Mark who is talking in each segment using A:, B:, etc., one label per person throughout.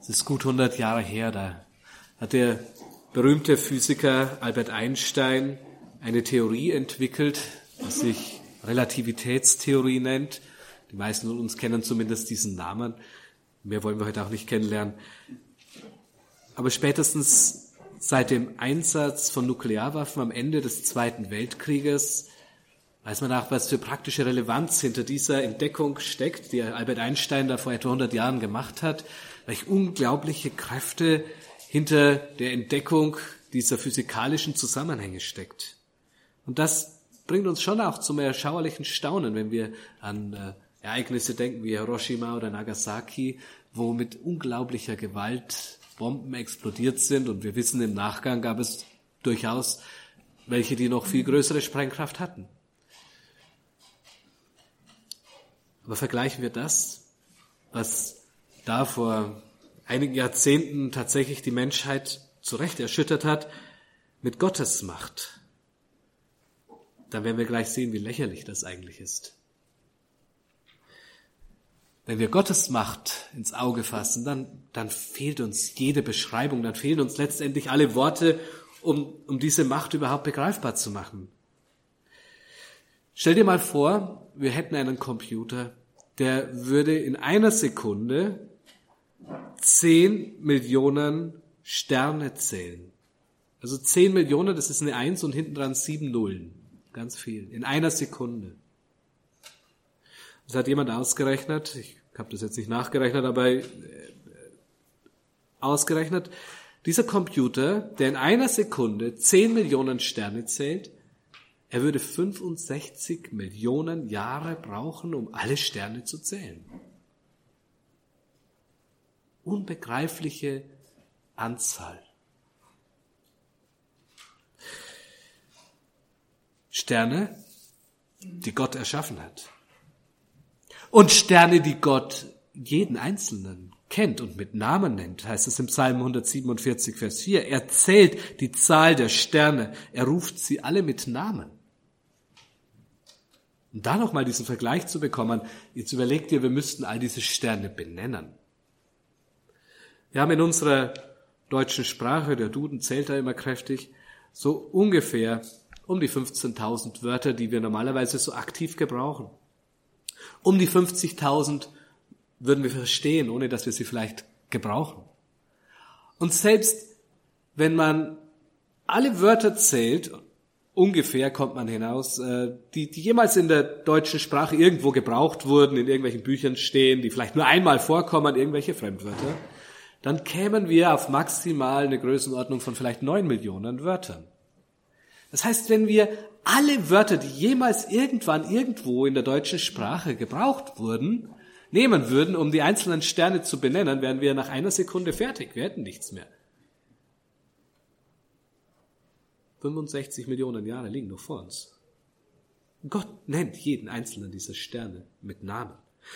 A: Das ist gut 100 Jahre her, da hat der berühmte Physiker Albert Einstein eine Theorie entwickelt, die sich Relativitätstheorie nennt. Die meisten von uns kennen zumindest diesen Namen. Mehr wollen wir heute auch nicht kennenlernen. Aber spätestens seit dem Einsatz von Nuklearwaffen am Ende des Zweiten Weltkrieges weiß man auch, was für praktische Relevanz hinter dieser Entdeckung steckt, die Albert Einstein da vor etwa 100 Jahren gemacht hat, welche unglaubliche Kräfte hinter der Entdeckung dieser physikalischen Zusammenhänge steckt. Und das bringt uns schon auch zum erschauerlichen Staunen, wenn wir an Ereignisse denken wie Hiroshima oder Nagasaki, wo mit unglaublicher Gewalt Bomben explodiert sind. Und wir wissen, im Nachgang gab es durchaus welche, die noch viel größere Sprengkraft hatten. Aber vergleichen wir das, was da vor einigen Jahrzehnten tatsächlich die Menschheit zu Recht erschüttert hat, mit Gottes Macht. Dann werden wir gleich sehen, wie lächerlich das eigentlich ist. Wenn wir Gottes Macht ins Auge fassen, dann fehlt uns jede Beschreibung, dann fehlen uns letztendlich alle Worte, um diese Macht überhaupt begreifbar zu machen. Stell dir mal vor, wir hätten einen Computer, der würde in einer Sekunde 10 Millionen Sterne zählen. Also 10 Millionen, das ist eine 1 und hinten dran 7 Nullen. Ganz viel. In einer Sekunde. Das hat jemand ausgerechnet, ich habe das jetzt nicht nachgerechnet, aber ausgerechnet, dieser Computer, der in einer Sekunde 10 Millionen Sterne zählt, er würde 65 Millionen Jahre brauchen, um alle Sterne zu zählen. Unbegreifliche Anzahl. Sterne, die Gott erschaffen hat. Und Sterne, die Gott jeden Einzelnen kennt und mit Namen nennt, heißt es im Psalm 147, Vers 4. Er zählt die Zahl der Sterne, er ruft sie alle mit Namen. Und da nochmal diesen Vergleich zu bekommen, jetzt überlegt ihr, wir müssten all diese Sterne benennen. Wir haben in unserer deutschen Sprache, der Duden zählt da immer kräftig, so ungefähr um die 15.000 Wörter, die wir normalerweise so aktiv gebrauchen. Um die 50.000 würden wir verstehen, ohne dass wir sie vielleicht gebrauchen. Und selbst wenn man alle Wörter zählt, ungefähr kommt man hinaus, die jemals in der deutschen Sprache irgendwo gebraucht wurden, in irgendwelchen Büchern stehen, die vielleicht nur einmal vorkommen, irgendwelche Fremdwörter, dann kämen wir auf maximal eine Größenordnung von vielleicht 9 Millionen Wörtern. Das heißt, wenn wir alle Wörter, die jemals irgendwann irgendwo in der deutschen Sprache gebraucht wurden, nehmen würden, um die einzelnen Sterne zu benennen, wären wir nach einer Sekunde fertig. Wir hätten nichts mehr. 65 Millionen Jahre liegen noch vor uns. Gott nennt jeden einzelnen dieser Sterne mit Namen.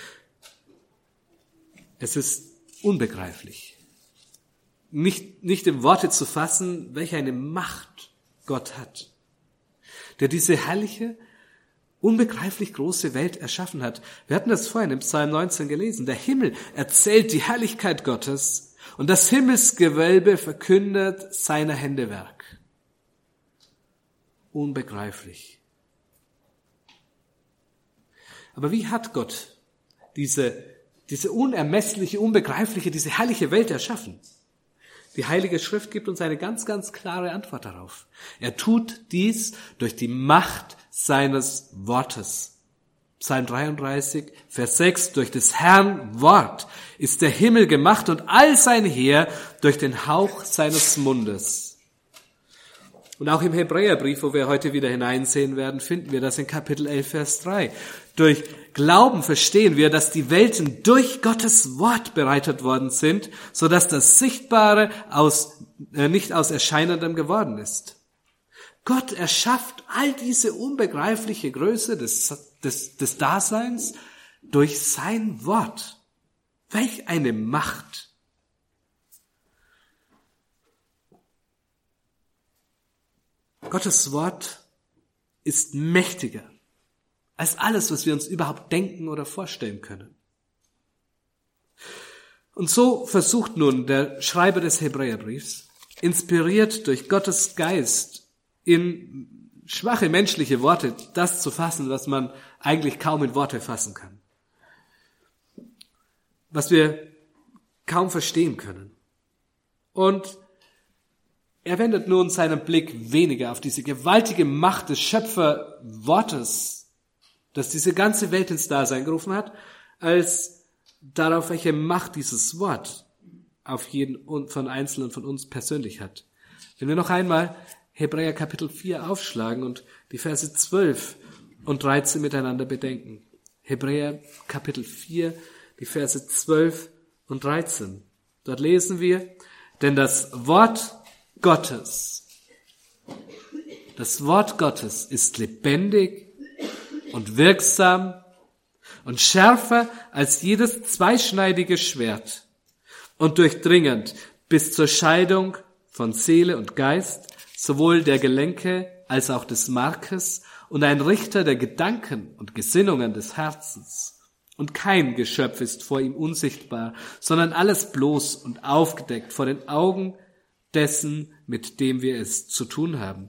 A: Es ist unbegreiflich, nicht in Worte zu fassen, welche eine Macht Gott hat, der diese herrliche, unbegreiflich große Welt erschaffen hat. Wir hatten das vorhin im Psalm 19 gelesen. Der Himmel erzählt die Herrlichkeit Gottes und das Himmelsgewölbe verkündet seiner Hände Werk. Unbegreiflich. Aber wie hat Gott diese unermessliche, unbegreifliche, diese herrliche Welt erschaffen? Die Heilige Schrift gibt uns eine ganz, ganz klare Antwort darauf. Er tut dies durch die Macht seines Wortes. Psalm 33, Vers 6, durch des Herrn Wort ist der Himmel gemacht und all sein Heer durch den Hauch seines Mundes. Und auch im Hebräerbrief, wo wir heute wieder hineinsehen werden, finden wir das in Kapitel 11, Vers 3. Durch Glauben verstehen wir, dass die Welten durch Gottes Wort bereitet worden sind, so dass das Sichtbare nicht aus Erscheinendem geworden ist. Gott erschafft all diese unbegreifliche Größe des Daseins durch sein Wort. Welch eine Macht! Gottes Wort ist mächtiger als alles, was wir uns überhaupt denken oder vorstellen können. Und so versucht nun der Schreiber des Hebräerbriefs, inspiriert durch Gottes Geist in schwache menschliche Worte, das zu fassen, was man eigentlich kaum in Worte fassen kann. Was wir kaum verstehen können. Und er wendet nun seinen Blick weniger auf diese gewaltige Macht des Schöpferwortes, das diese ganze Welt ins Dasein gerufen hat, als darauf, welche Macht dieses Wort auf jeden von Einzelnen von uns persönlich hat. Wenn wir noch einmal Hebräer Kapitel 4 aufschlagen und die Verse 12 und 13 miteinander bedenken. Hebräer Kapitel 4, die Verse 12 und 13. Dort lesen wir, denn das Wort Gottes ist lebendig und wirksam und schärfer als jedes zweischneidige Schwert und durchdringend bis zur Scheidung von Seele und Geist, sowohl der Gelenke als auch des Markes und ein Richter der Gedanken und Gesinnungen des Herzens. Und kein Geschöpf ist vor ihm unsichtbar, sondern alles bloß und aufgedeckt vor den Augen dessen, mit dem wir es zu tun haben.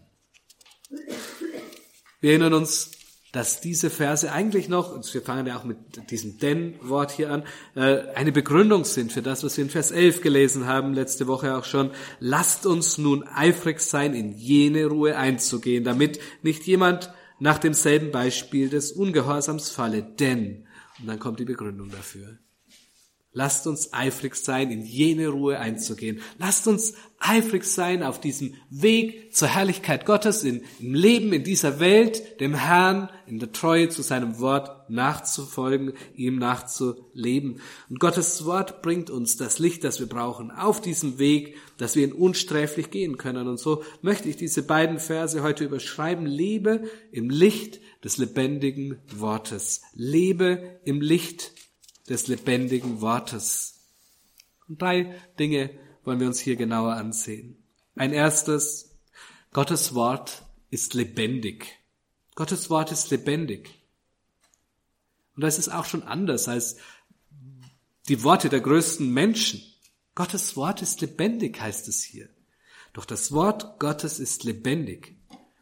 A: Wir erinnern uns, dass diese Verse eigentlich noch, und wir fangen ja auch mit diesem Denn-Wort hier an, eine Begründung sind für das, was wir in Vers 11 gelesen haben, letzte Woche auch schon. Lasst uns nun eifrig sein, in jene Ruhe einzugehen, damit nicht jemand nach demselben Beispiel des Ungehorsams falle. Denn, und dann kommt die Begründung dafür. Lasst uns eifrig sein, in jene Ruhe einzugehen. Lasst uns eifrig sein auf diesem Weg zur Herrlichkeit Gottes, im Leben in dieser Welt, dem Herrn in der Treue zu seinem Wort nachzufolgen, ihm nachzuleben. Und Gottes Wort bringt uns das Licht, das wir brauchen, auf diesem Weg, dass wir ihn unsträflich gehen können. Und so möchte ich diese beiden Verse heute überschreiben. Lebe im Licht des lebendigen Wortes. Lebe im Licht des lebendigen Wortes. Und 3 Dinge wollen wir uns hier genauer ansehen. Ein erstes, Gottes Wort ist lebendig. Gottes Wort ist lebendig. Und das ist auch schon anders als die Worte der größten Menschen. Gottes Wort ist lebendig, heißt es hier. Doch das Wort Gottes ist lebendig.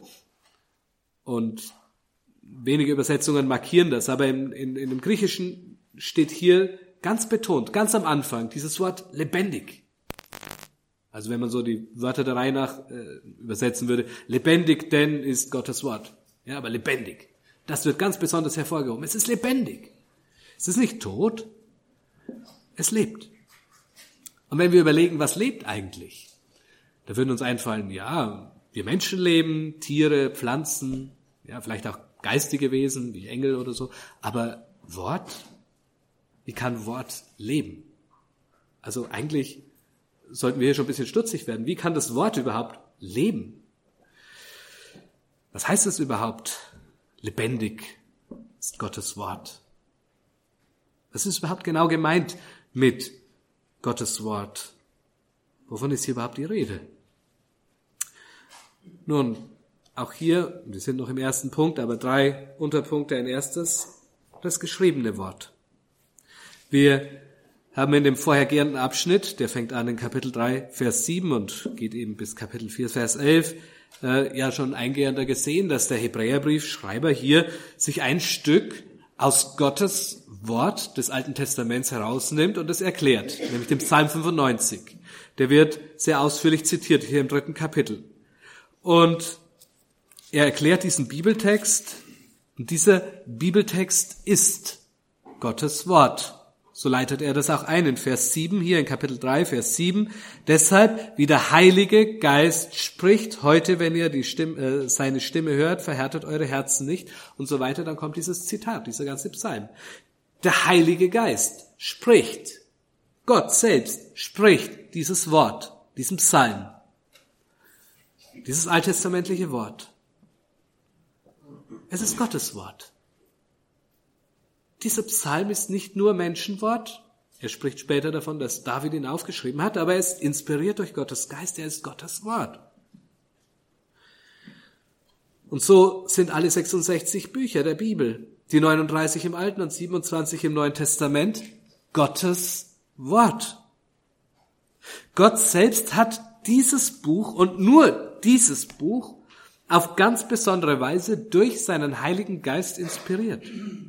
A: Und wenige Übersetzungen markieren das, aber in dem Griechischen steht hier ganz betont, ganz am Anfang, dieses Wort lebendig. Also wenn man so die Wörter der Reihe nach übersetzen würde, lebendig denn ist Gottes Wort. Ja, aber lebendig. Das wird ganz besonders hervorgehoben. Es ist lebendig. Es ist nicht tot. Es lebt. Und wenn wir überlegen, was lebt eigentlich, da würden uns einfallen, ja, wir Menschen leben, Tiere, Pflanzen, ja, vielleicht auch geistige Wesen wie Engel oder so, aber Wort? Wie kann Wort leben? Also eigentlich sollten wir hier schon ein bisschen stutzig werden. Wie kann das Wort überhaupt leben? Was heißt es überhaupt? Lebendig ist Gottes Wort. Was ist überhaupt genau gemeint mit Gottes Wort? Wovon ist hier überhaupt die Rede? Nun, auch hier, wir sind noch im ersten Punkt, aber 3 Unterpunkte. Ein erstes, das geschriebene Wort. Wir haben in dem vorhergehenden Abschnitt, der fängt an in Kapitel 3, Vers 7 und geht eben bis Kapitel 4, Vers 11, ja schon eingehender gesehen, dass der Hebräerbriefschreiber hier sich ein Stück aus Gottes Wort des Alten Testaments herausnimmt und es erklärt, nämlich den Psalm 95. Der wird sehr ausführlich zitiert hier im 3. Kapitel. Und er erklärt diesen Bibeltext und dieser Bibeltext ist Gottes Wort. So leitet er das auch ein in Vers 7, hier in Kapitel 3, Vers 7. Deshalb, wie der Heilige Geist spricht, heute, wenn ihr seine Stimme hört, verhärtet eure Herzen nicht und so weiter. Dann kommt dieses Zitat, dieser ganze Psalm. Der Heilige Geist spricht. Gott selbst spricht dieses Wort, diesen Psalm. Dieses alttestamentliche Wort. Es ist Gottes Wort. Dieser Psalm ist nicht nur Menschenwort. Er spricht später davon, dass David ihn aufgeschrieben hat, aber er ist inspiriert durch Gottes Geist, er ist Gottes Wort. Und so sind alle 66 Bücher der Bibel, die 39 im Alten und 27 im Neuen Testament, Gottes Wort. Gott selbst hat dieses Buch und nur dieses Buch auf ganz besondere Weise durch seinen Heiligen Geist inspiriert.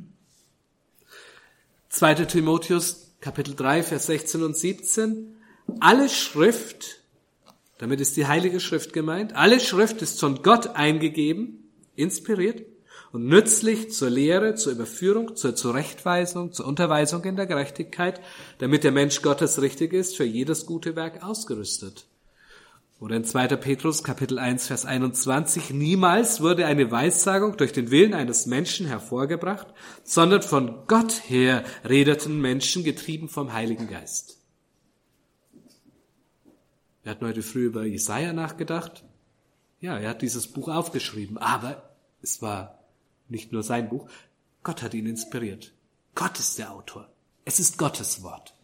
A: 2. Timotheus, Kapitel 3, Vers 16 und 17. Alle Schrift, damit ist die Heilige Schrift gemeint, alle Schrift ist von Gott eingegeben, inspiriert und nützlich zur Lehre, zur Überführung, zur Zurechtweisung, zur Unterweisung in der Gerechtigkeit, damit der Mensch Gottes richtig ist, für jedes gute Werk ausgerüstet. Oder in 2. Petrus, Kapitel 1, Vers 21, niemals wurde eine Weissagung durch den Willen eines Menschen hervorgebracht, sondern von Gott her redeten Menschen, getrieben vom Heiligen Geist. Wir hatten heute früh über Jesaja nachgedacht. Ja, er hat dieses Buch aufgeschrieben, aber es war nicht nur sein Buch. Gott hat ihn inspiriert. Gott ist der Autor. Es ist Gottes Wort.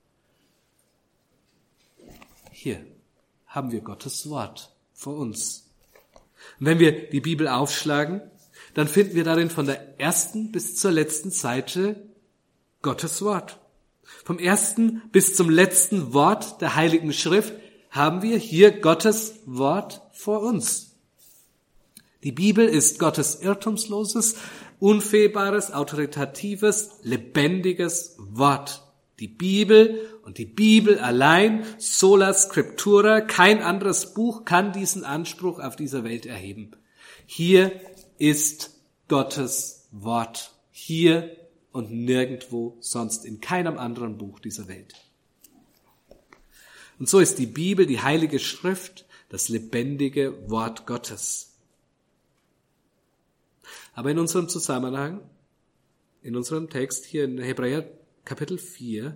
A: Hier haben wir Gottes Wort vor uns. Und wenn wir die Bibel aufschlagen, dann finden wir darin von der ersten bis zur letzten Seite Gottes Wort. Vom ersten bis zum letzten Wort der Heiligen Schrift haben wir hier Gottes Wort vor uns. Die Bibel ist Gottes irrtumsloses, unfehlbares, autoritatives, lebendiges Wort. Die Bibel und die Bibel allein, sola scriptura, kein anderes Buch kann diesen Anspruch auf dieser Welt erheben. Hier ist Gottes Wort. Hier und nirgendwo sonst, in keinem anderen Buch dieser Welt. Und so ist die Bibel, die Heilige Schrift, das lebendige Wort Gottes. Aber in unserem Zusammenhang, in unserem Text hier in Hebräer Kapitel 4,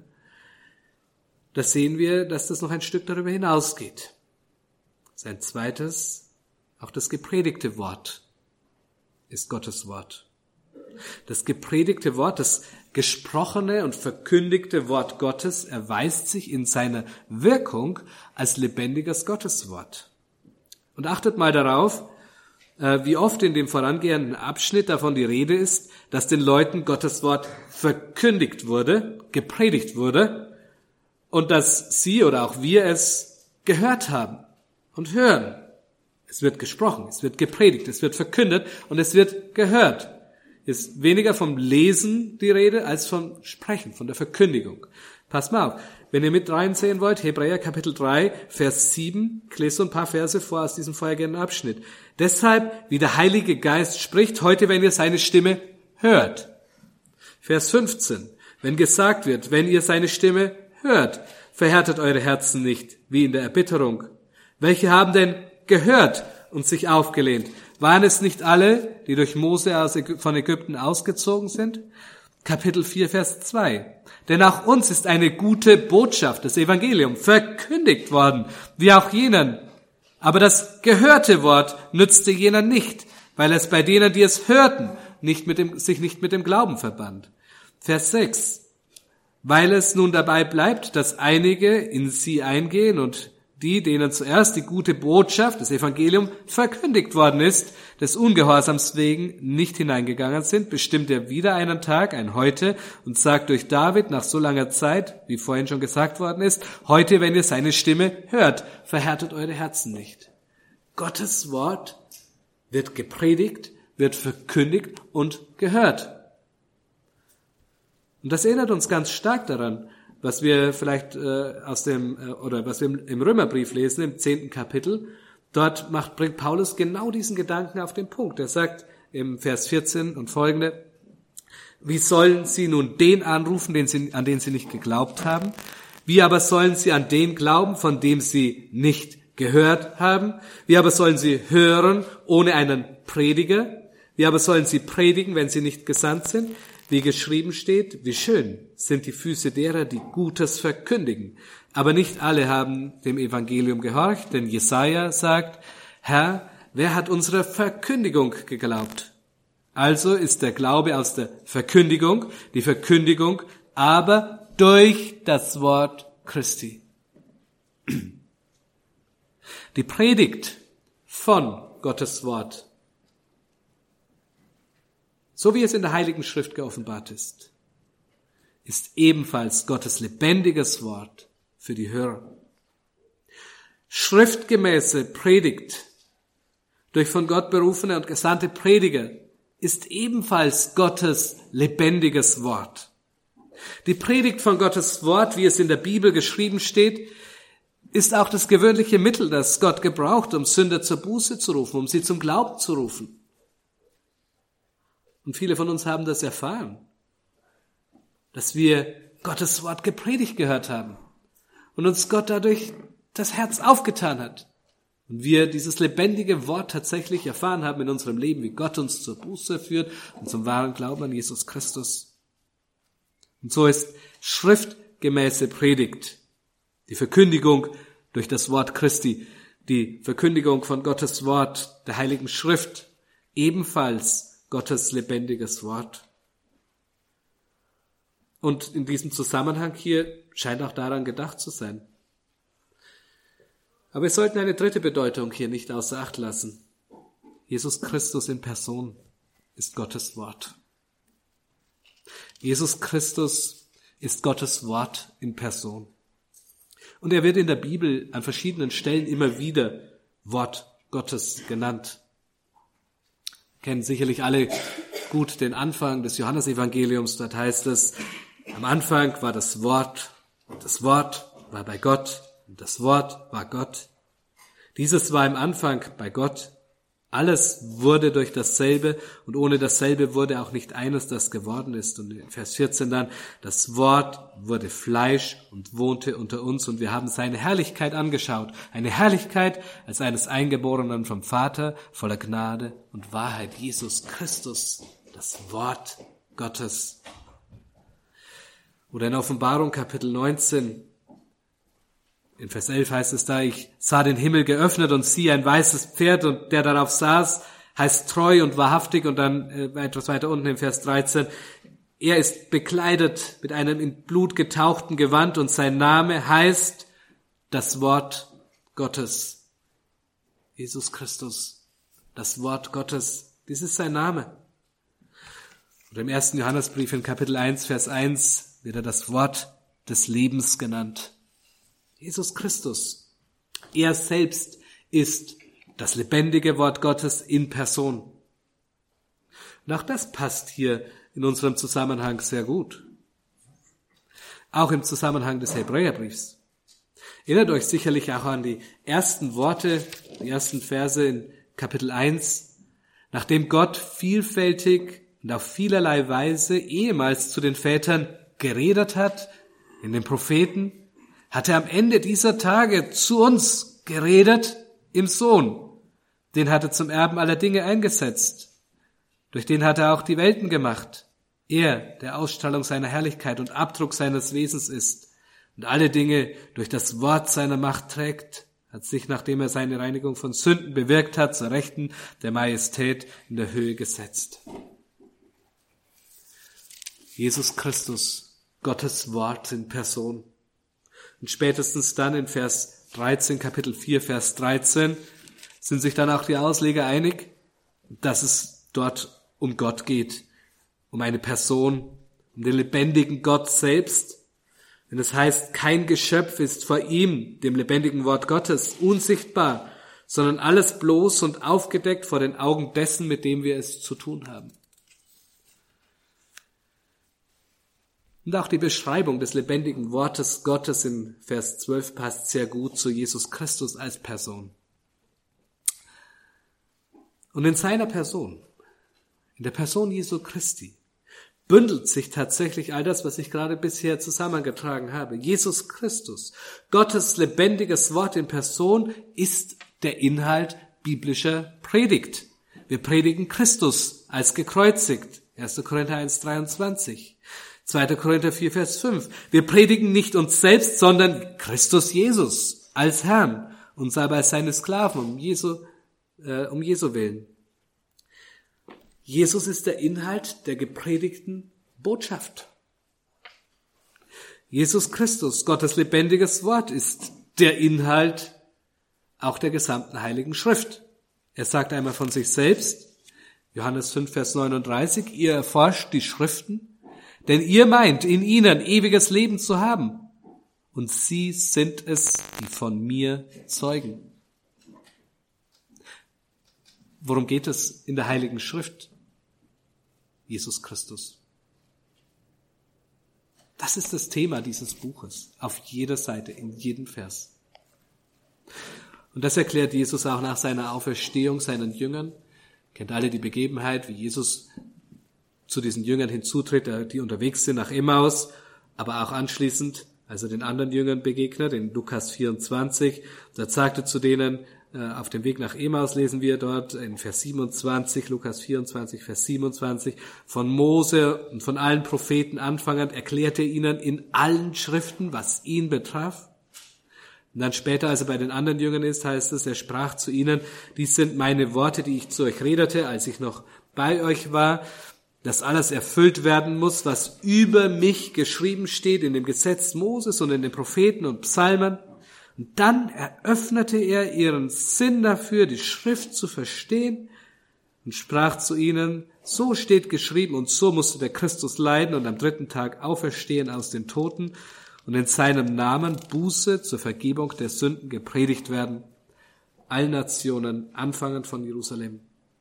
A: da sehen wir, dass das noch ein Stück darüber hinausgeht. Sein zweites, auch das gepredigte Wort ist Gottes Wort. Das gepredigte Wort, das gesprochene und verkündigte Wort Gottes erweist sich in seiner Wirkung als lebendiges Gotteswort. Und achtet mal darauf, wie oft in dem vorangehenden Abschnitt davon die Rede ist, dass den Leuten Gottes Wort verkündigt wurde, gepredigt wurde und dass sie oder auch wir es gehört haben und hören. Es wird gesprochen, es wird gepredigt, es wird verkündet und es wird gehört. Ist weniger vom Lesen die Rede als vom Sprechen, von der Verkündigung. Passt mal auf, wenn ihr mit reinsehen wollt, Hebräer Kapitel 3, Vers 7, ich lese so ein paar Verse vor aus diesem vorhergehenden Abschnitt. Deshalb, wie der Heilige Geist spricht, heute, wenn ihr seine Stimme hört. Vers 15, wenn gesagt wird, wenn ihr seine Stimme hört, verhärtet eure Herzen nicht, wie in der Erbitterung. Welche haben denn gehört und sich aufgelehnt? Waren es nicht alle, die durch Mose von Ägypten ausgezogen sind? Kapitel 4, Vers 2. Denn auch uns ist eine gute Botschaft, das Evangelium, verkündigt worden, wie auch jenen. Aber das gehörte Wort nützte jener nicht, weil es bei denen, die es hörten, sich nicht mit dem Glauben verband. Vers 6. Weil es nun dabei bleibt, dass einige in sie eingehen und die, denen zuerst die gute Botschaft, das Evangelium, verkündigt worden ist, des Ungehorsams wegen nicht hineingegangen sind, bestimmt er wieder einen Tag, ein Heute, und sagt durch David nach so langer Zeit, wie vorhin schon gesagt worden ist, heute, wenn ihr seine Stimme hört, verhärtet eure Herzen nicht. Gottes Wort wird gepredigt, wird verkündigt und gehört. Und das erinnert uns ganz stark daran, was wir vielleicht was wir im Römerbrief lesen, im 10. Kapitel. Dort bringt Paulus genau diesen Gedanken auf den Punkt. Er sagt im Vers 14 und folgende, wie sollen sie nun den anrufen, an den sie nicht geglaubt haben? Wie aber sollen sie an den glauben, von dem sie nicht gehört haben? Wie aber sollen sie hören ohne einen Prediger? Wie aber sollen sie predigen, wenn sie nicht gesandt sind? Wie geschrieben steht, wie schön sind die Füße derer, die Gutes verkündigen. Aber nicht alle haben dem Evangelium gehorcht, denn Jesaja sagt, Herr, wer hat unsere Verkündigung geglaubt? Also ist der Glaube aus der Verkündigung, die Verkündigung aber durch das Wort Christi. Die Predigt von Gottes Wort, so wie es in der Heiligen Schrift geoffenbart ist, ist ebenfalls Gottes lebendiges Wort für die Hörer. Schriftgemäße Predigt durch von Gott berufene und gesandte Prediger ist ebenfalls Gottes lebendiges Wort. Die Predigt von Gottes Wort, wie es in der Bibel geschrieben steht, ist auch das gewöhnliche Mittel, das Gott gebraucht, um Sünder zur Buße zu rufen, um sie zum Glauben zu rufen. Und viele von uns haben das erfahren, dass wir Gottes Wort gepredigt gehört haben und uns Gott dadurch das Herz aufgetan hat. Und wir dieses lebendige Wort tatsächlich erfahren haben in unserem Leben, wie Gott uns zur Buße führt und zum wahren Glauben an Jesus Christus. Und so ist schriftgemäße Predigt, die Verkündigung durch das Wort Christi, die Verkündigung von Gottes Wort, der Heiligen Schrift, ebenfalls Gottes lebendiges Wort. Und in diesem Zusammenhang hier scheint auch daran gedacht zu sein. Aber wir sollten eine dritte Bedeutung hier nicht außer Acht lassen. Jesus Christus in Person ist Gottes Wort. Jesus Christus ist Gottes Wort in Person. Und er wird in der Bibel an verschiedenen Stellen immer wieder Wort Gottes genannt. Wir kennen sicherlich alle gut den Anfang des Johannesevangeliums. Dort heißt es, am Anfang war das Wort, und das Wort war bei Gott, und das Wort war Gott. Dieses war im Anfang bei Gott. Alles wurde durch dasselbe und ohne dasselbe wurde auch nicht eines, das geworden ist. Und in Vers 14 dann, das Wort wurde Fleisch und wohnte unter uns und wir haben seine Herrlichkeit angeschaut. Eine Herrlichkeit als eines Eingeborenen vom Vater, voller Gnade und Wahrheit. Jesus Christus, das Wort Gottes. Oder in Offenbarung Kapitel 19, in Vers 11 heißt es da, ich sah den Himmel geöffnet und siehe ein weißes Pferd und der darauf saß, heißt treu und wahrhaftig. Und dann etwas weiter unten im Vers 13, er ist bekleidet mit einem in Blut getauchten Gewand und sein Name heißt das Wort Gottes. Jesus Christus, das Wort Gottes, dies ist sein Name. Und im 1. Johannesbrief in Kapitel 1, Vers 1 wird er das Wort des Lebens genannt. Jesus Christus, er selbst ist das lebendige Wort Gottes in Person. Und auch das passt hier in unserem Zusammenhang sehr gut. Auch im Zusammenhang des Hebräerbriefs. Erinnert euch sicherlich auch an die ersten Worte, die ersten Verse in Kapitel 1, nachdem Gott vielfältig und auf vielerlei Weise ehemals zu den Vätern geredet hat, in den Propheten, hat er am Ende dieser Tage zu uns geredet im Sohn. Den hat er zum Erben aller Dinge eingesetzt. Durch den hat er auch die Welten gemacht. Er, der Ausstrahlung seiner Herrlichkeit und Abdruck seines Wesens ist und alle Dinge durch das Wort seiner Macht trägt, hat sich, nachdem er seine Reinigung von Sünden bewirkt hat, zur Rechten der Majestät in der Höhe gesetzt. Jesus Christus, Gottes Wort in Person. Und spätestens dann in Vers 13, Kapitel 4, Vers 13, sind sich dann auch die Ausleger einig, dass es dort um Gott geht, um eine Person, um den lebendigen Gott selbst. Denn es heißt, kein Geschöpf ist vor ihm, dem lebendigen Wort Gottes, unsichtbar, sondern alles bloß und aufgedeckt vor den Augen dessen, mit dem wir es zu tun haben. Und auch die Beschreibung des lebendigen Wortes Gottes in Vers 12 passt sehr gut zu Jesus Christus als Person. Und in seiner Person, in der Person Jesu Christi, bündelt sich tatsächlich all das, was ich gerade bisher zusammengetragen habe. Jesus Christus, Gottes lebendiges Wort in Person, ist der Inhalt biblischer Predigt. Wir predigen Christus als gekreuzigt. 1. Korinther 1, 23. 2. Korinther 4, Vers 5. Wir predigen nicht uns selbst, sondern Christus Jesus als Herrn, uns aber als seine Sklaven, um Jesu willen. Jesus ist der Inhalt der gepredigten Botschaft. Jesus Christus, Gottes lebendiges Wort, ist der Inhalt auch der gesamten Heiligen Schrift. Er sagt einmal von sich selbst, Johannes 5, Vers 39, ihr erforscht die Schriften, Denn ihr meint, in ihnen ewiges Leben zu haben. Und sie sind es, die von mir zeugen. Worum geht es in der Heiligen Schrift? Jesus Christus. Das ist das Thema dieses Buches. Auf jeder Seite, in jedem Vers. Und das erklärt Jesus auch nach seiner Auferstehung seinen Jüngern. Kennt alle die Begebenheit, wie Jesus zu diesen Jüngern hinzutritt, die unterwegs sind nach Emmaus, aber auch anschließend, als er den anderen Jüngern begegnet, in Lukas 24. Da sagte zu denen, auf dem Weg nach Emmaus lesen wir dort in Vers 27, Lukas 24, Vers 27, von Mose und von allen Propheten anfangend erklärte er ihnen in allen Schriften, was ihn betraf. Und dann später, als er bei den anderen Jüngern ist, heißt es, er sprach zu ihnen, dies sind meine Worte, die ich zu euch redete, als ich noch bei euch war, dass alles erfüllt werden muss, was über mich geschrieben steht in dem Gesetz Moses und in den Propheten und Psalmen. Und dann eröffnete er ihren Sinn dafür, die Schrift zu verstehen und sprach zu ihnen, so steht geschrieben und so musste der Christus leiden und am 3. Tag auferstehen aus den Toten und in seinem Namen Buße zur Vergebung der Sünden gepredigt werden, allen Nationen, anfangend von Jerusalem.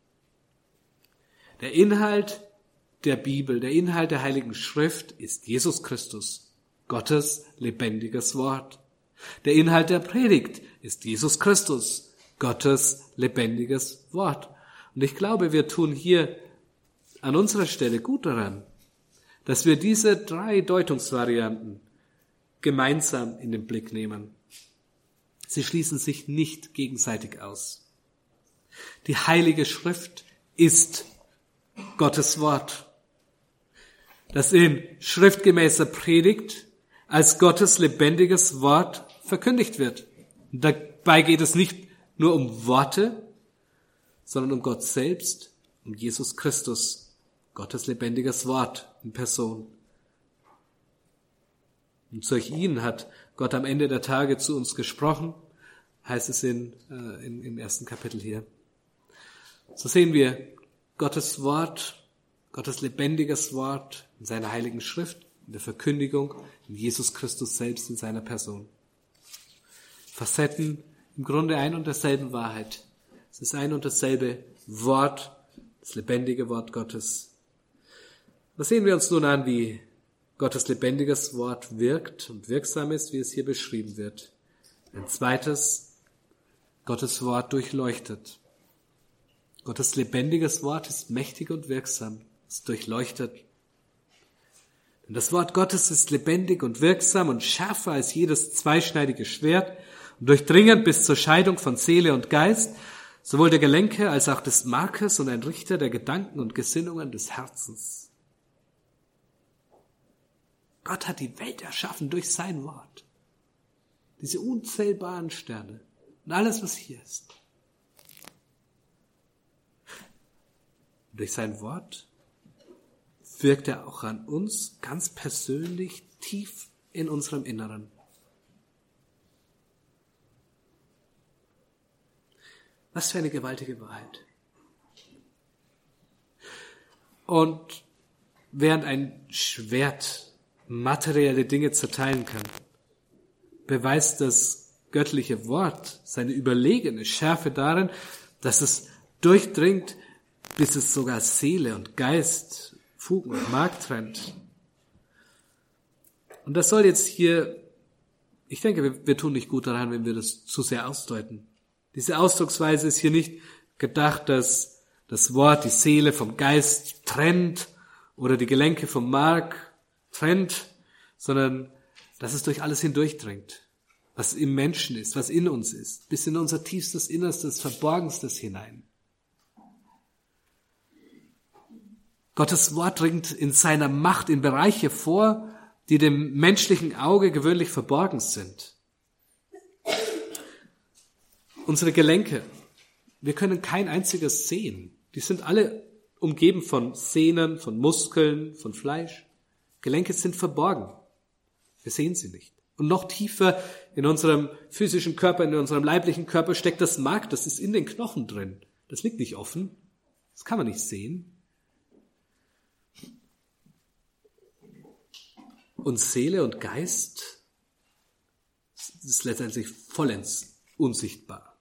A: Der Inhalt der Bibel, der Inhalt der Heiligen Schrift ist Jesus Christus, Gottes lebendiges Wort. Der Inhalt der Predigt ist Jesus Christus, Gottes lebendiges Wort. Und ich glaube, wir tun hier an unserer Stelle gut daran, dass wir diese 3 Deutungsvarianten gemeinsam in den Blick nehmen. Sie schließen sich nicht gegenseitig aus. Die Heilige Schrift ist Gottes Wort, das in schriftgemäßer Predigt als Gottes lebendiges Wort verkündigt wird. Und dabei geht es nicht nur um Worte, sondern um Gott selbst, um Jesus Christus, Gottes lebendiges Wort in Person. Und durch ihn hat Gott am Ende der Tage zu uns gesprochen, heißt es im 1. Kapitel hier. So sehen wir Gottes Wort, Gottes lebendiges Wort in seiner Heiligen Schrift, in der Verkündigung, in Jesus Christus selbst in seiner Person. Facetten im Grunde ein und derselben Wahrheit. Es ist ein und dasselbe Wort, das lebendige Wort Gottes. Was sehen wir uns nun an, wie Gottes lebendiges Wort wirkt und wirksam ist, wie es hier beschrieben wird. Ein zweites, Gottes Wort durchleuchtet. Gottes lebendiges Wort ist mächtig und wirksam, es durchleuchtet. Denn das Wort Gottes ist lebendig und wirksam und schärfer als jedes zweischneidige Schwert und durchdringend bis zur Scheidung von Seele und Geist, sowohl der Gelenke als auch des Markes und ein Richter der Gedanken und Gesinnungen des Herzens. Gott hat die Welt erschaffen durch sein Wort. Diese unzählbaren Sterne und alles, was hier ist. Und durch sein Wort wirkt er auch an uns ganz persönlich tief in unserem Inneren. Was für eine gewaltige Wahrheit. Und während ein Schwert materielle Dinge zerteilen kann, beweist das göttliche Wort seine überlegene Schärfe darin, dass es durchdringt, bis es sogar Seele und Geist, Fugen und Mark trennt. Und das soll jetzt hier, ich denke, wir tun nicht gut daran, wenn wir das zu sehr ausdeuten. Diese Ausdrucksweise ist hier nicht gedacht, dass das Wort die Seele vom Geist trennt oder die Gelenke vom Mark trennt, sondern dass es durch alles hindurchdringt, was im Menschen ist, was in uns ist, bis in unser tiefstes Innerstes, Verborgenstes hinein. Gottes Wort dringt in seiner Macht in Bereiche vor, die dem menschlichen Auge gewöhnlich verborgen sind. Unsere Gelenke, wir können kein einziges sehen. Die sind alle umgeben von Sehnen, von Muskeln, von Fleisch. Gelenke sind verborgen. Wir sehen sie nicht. Und noch tiefer in unserem physischen Körper, in unserem leiblichen Körper steckt das Mark, das ist in den Knochen drin. Das liegt nicht offen. Das kann man nicht sehen. Und Seele und Geist ist letztendlich vollends unsichtbar.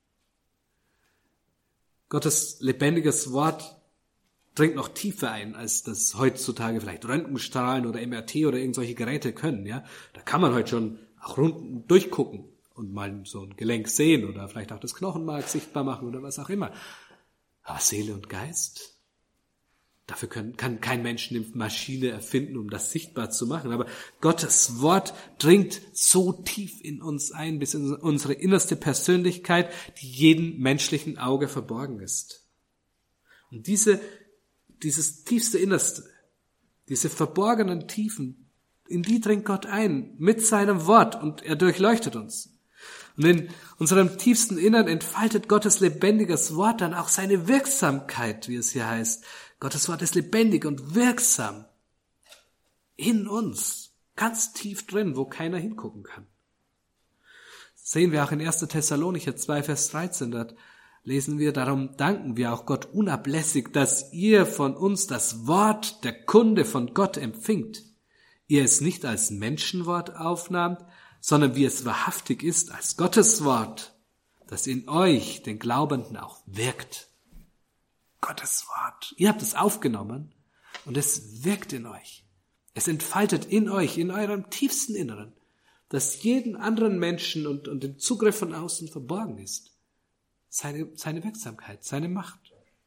A: Gottes lebendiges Wort dringt noch tiefer ein, als das heutzutage vielleicht Röntgenstrahlen oder MRT oder irgendwelche Geräte können. Ja, da kann man heute schon auch durchgucken und mal so ein Gelenk sehen oder vielleicht auch das Knochenmark sichtbar machen oder was auch immer. Aber Seele und Geist, dafür kann kein Mensch eine Maschine erfinden, um das sichtbar zu machen. Aber Gottes Wort dringt so tief in uns ein, bis in unsere innerste Persönlichkeit, die jedem menschlichen Auge verborgen ist. Und dieses tiefste Innerste, diese verborgenen Tiefen, in die dringt Gott ein mit seinem Wort und er durchleuchtet uns. Und in unserem tiefsten Innern entfaltet Gottes lebendiges Wort dann auch seine Wirksamkeit, wie es hier heißt. Gottes Wort ist lebendig und wirksam in uns, ganz tief drin, wo keiner hingucken kann. Das sehen wir auch in 1. Thessalonicher 2, Vers 13, dort lesen wir, darum danken wir auch Gott unablässig, dass ihr von uns das Wort der Kunde von Gott empfingt. Ihr es nicht als Menschenwort aufnahmt, sondern wie es wahrhaftig ist, als Gottes Wort, das in euch, den Glaubenden, auch wirkt. Gottes Wort. Ihr habt es aufgenommen und es wirkt in euch. Es entfaltet in euch, in eurem tiefsten Inneren, das jeden anderen Menschen und den Zugriff von außen verborgen ist. Seine Wirksamkeit, seine Macht.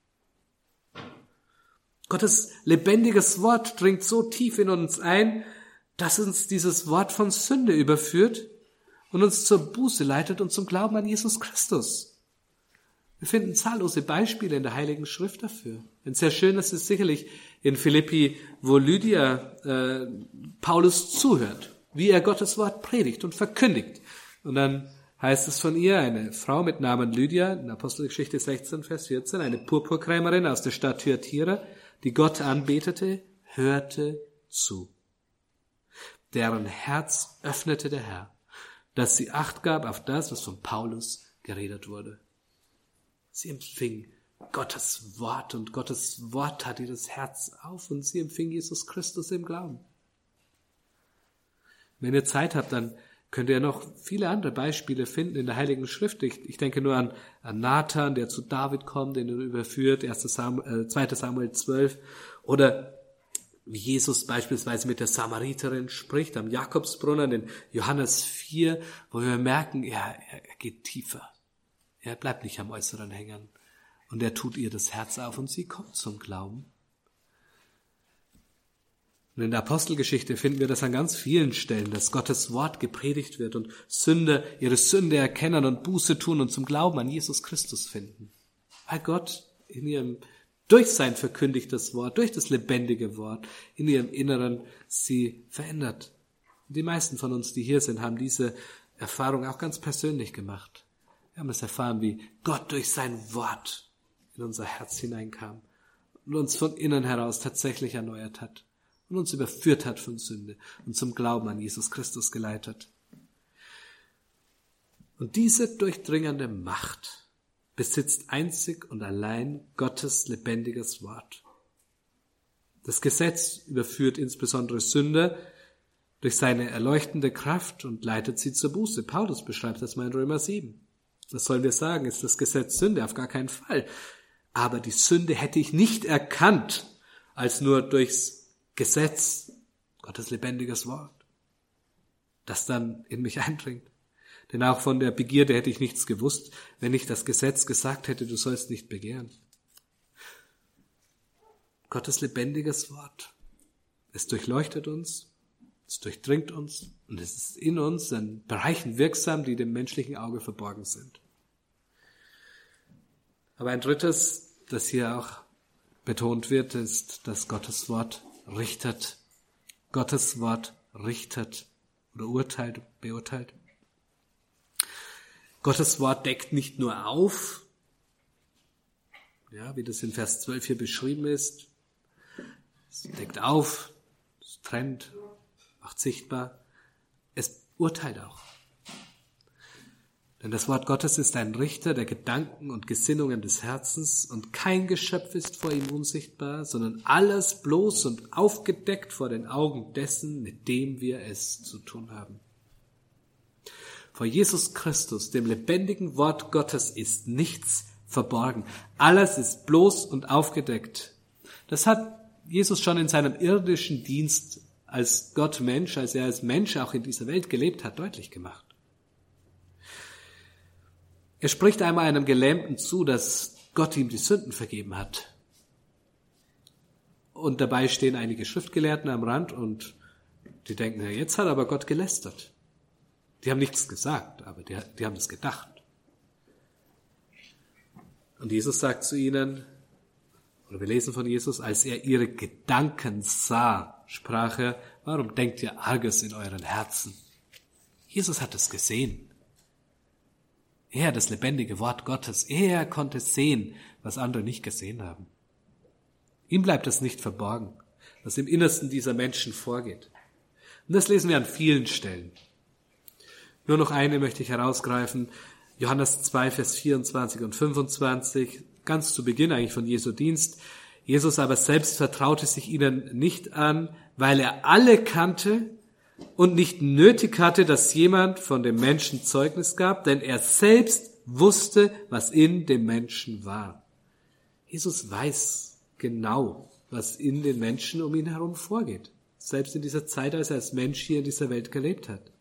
A: Gottes lebendiges Wort dringt so tief in uns ein, dass uns dieses Wort von Sünde überführt und uns zur Buße leitet und zum Glauben an Jesus Christus. Wir finden zahllose Beispiele in der Heiligen Schrift dafür. Ein sehr schönes ist sicherlich in Philippi, wo Lydia Paulus zuhört, wie er Gottes Wort predigt und verkündigt. Und dann heißt es von ihr, eine Frau mit Namen Lydia, in Apostelgeschichte 16, Vers 14, eine Purpurkrämerin aus der Stadt Thyatira, die Gott anbetete, hörte zu. Deren Herz öffnete der Herr, dass sie Acht gab auf das, was von Paulus geredet wurde. Sie empfing Gottes Wort und Gottes Wort tat ihr das Herz auf und sie empfing Jesus Christus im Glauben. Wenn ihr Zeit habt, dann könnt ihr noch viele andere Beispiele finden in der Heiligen Schrift. Ich denke nur an Nathan, der zu David kommt, den er überführt, 2. Samuel 12, oder wie Jesus beispielsweise mit der Samariterin spricht, am Jakobsbrunnen in Johannes 4, wo wir merken, er geht tiefer. Er bleibt nicht am Äußeren hängen. Und er tut ihr das Herz auf und sie kommt zum Glauben. Und in der Apostelgeschichte finden wir das an ganz vielen Stellen, dass Gottes Wort gepredigt wird und Sünder ihre Sünde erkennen und Buße tun und zum Glauben an Jesus Christus finden. Weil Gott durch sein verkündigtes Wort, durch das lebendige Wort in ihrem Inneren sie verändert. Und die meisten von uns, die hier sind, haben diese Erfahrung auch ganz persönlich gemacht. Wir haben es erfahren, wie Gott durch sein Wort in unser Herz hineinkam und uns von innen heraus tatsächlich erneuert hat und uns überführt hat von Sünde und zum Glauben an Jesus Christus geleitet. Und diese durchdringende Macht besitzt einzig und allein Gottes lebendiges Wort. Das Gesetz überführt insbesondere Sünder durch seine erleuchtende Kraft und leitet sie zur Buße. Paulus beschreibt das mal in Römer 7. Was sollen wir sagen? Ist das Gesetz Sünde? Auf gar keinen Fall. Aber die Sünde hätte ich nicht erkannt, als nur durchs Gesetz, Gottes lebendiges Wort, das dann in mich eindringt. Denn auch von der Begierde hätte ich nichts gewusst, wenn nicht das Gesetz gesagt hätte, du sollst nicht begehren. Gottes lebendiges Wort, es durchleuchtet uns, es durchdringt uns und es ist in uns in Bereichen wirksam, die dem menschlichen Auge verborgen sind. Aber ein drittes, das hier auch betont wird, ist, dass Gottes Wort richtet. Gottes Wort richtet oder urteilt, beurteilt. Gottes Wort deckt nicht nur auf, ja, wie das in Vers 12 hier beschrieben ist. Es deckt auf, es trennt, macht sichtbar. Es urteilt auch. Denn das Wort Gottes ist ein Richter der Gedanken und Gesinnungen des Herzens, und kein Geschöpf ist vor ihm unsichtbar, sondern alles bloß und aufgedeckt vor den Augen dessen, mit dem wir es zu tun haben. Vor Jesus Christus, dem lebendigen Wort Gottes, ist nichts verborgen. Alles ist bloß und aufgedeckt. Das hat Jesus schon in seinem irdischen Dienst als Gott Mensch, als er als Mensch auch in dieser Welt gelebt hat, deutlich gemacht. Er spricht einmal einem Gelähmten zu, dass Gott ihm die Sünden vergeben hat. Und dabei stehen einige Schriftgelehrten am Rand und die denken, ja, jetzt hat aber Gott gelästert. Die haben nichts gesagt, aber die haben das gedacht. Und Jesus sagt zu ihnen, oder wir lesen von Jesus, als er ihre Gedanken sah, sprach er, warum denkt ihr Arges in euren Herzen? Jesus hat es gesehen. Er, das lebendige Wort Gottes, er konnte sehen, was andere nicht gesehen haben. Ihm bleibt es nicht verborgen, was im Innersten dieser Menschen vorgeht. Und das lesen wir an vielen Stellen. Nur noch eine möchte ich herausgreifen. Johannes 2, Vers 24 und 25, ganz zu Beginn eigentlich von Jesu Dienst. Jesus aber selbst vertraute sich ihnen nicht an, weil er alle kannte und nicht nötig hatte, dass jemand von dem Menschen Zeugnis gab, denn er selbst wusste, was in dem Menschen war. Jesus weiß genau, was in den Menschen um ihn herum vorgeht, selbst in dieser Zeit, als er als Mensch hier in dieser Welt gelebt hat.